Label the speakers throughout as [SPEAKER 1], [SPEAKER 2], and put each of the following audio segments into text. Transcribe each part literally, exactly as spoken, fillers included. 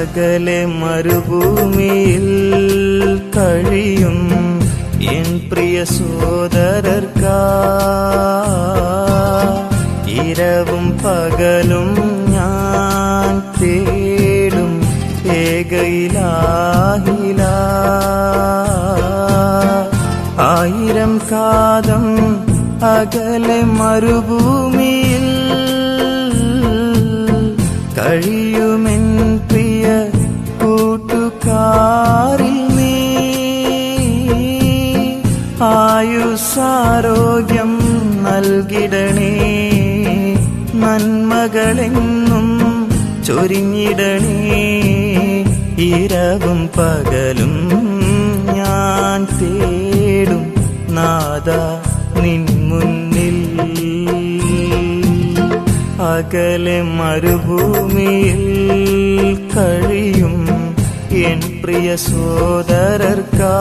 [SPEAKER 1] അകലെ മരുഭൂമിയിൽ കഴിയും എൻ പ്രിയ സോദരർക്കാ ഇരവും പകലും ഞാൻ തേടും ഏകയിലാഹില. ആയിരം കാതം അകലെ മരുഭൂമിയിൽ കഴിയുമെൻ പ്രിയ കൂട്ടുകാരിൽ നീ. ആയുസ്സാരോഗ്യം നൽകിടണേ, നന്മകളെന്നും ചൊരിഞ്ഞിടണേ. ഇരവും പകലും ഞാൻ തേടും നാദ നിൻ മുന്നിൽ. അകലെ മരുഭൂമിയിൽ കഴിയും എൻ പ്രിയ സോദരർക്കാ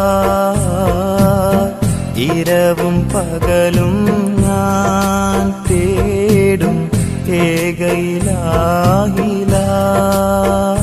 [SPEAKER 1] ഇരവും പകലും ഞാൻ തേടും ഏകയിലാഹില.